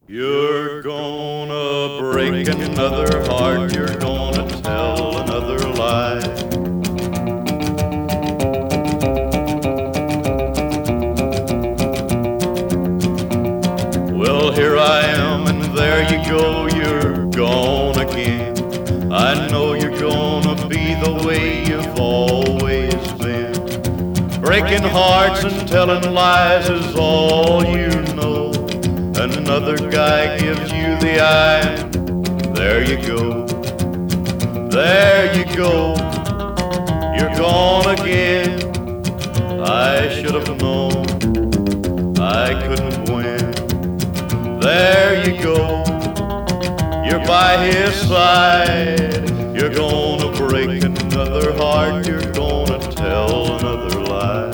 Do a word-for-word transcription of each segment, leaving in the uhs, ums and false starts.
You're gonna break another heart, you're gonna tell another lie. Well, here I am, and there you go, you're gone again. I know you're gonna be the way you've always been. Breaking hearts and telling lies is all you know. Another guy gives you the eye, and there you go. There you go, you're gone again. I should have known I couldn't win. There you go, you're by his side. You're gonna break another heart, you're gonna tell another lie.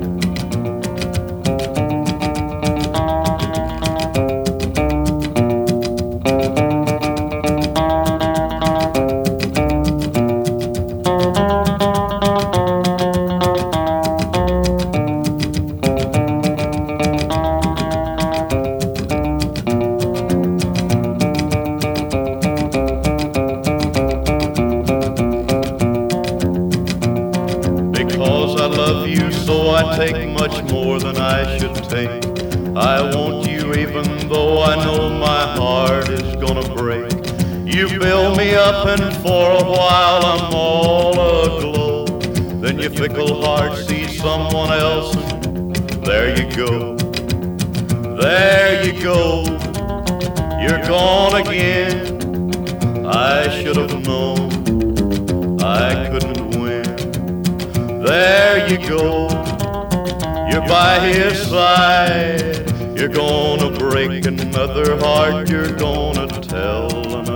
Because I love you so I take much more than I should take. I want you even though I know my heart is gonna break. You build me up and for a while I'm all aglow. Then your fickle heart sees someone else and there you go. There you go, you're gone again. I should have known I couldn't win. There you go, you're by his side. You're gonna break another heart, you're gonna tell another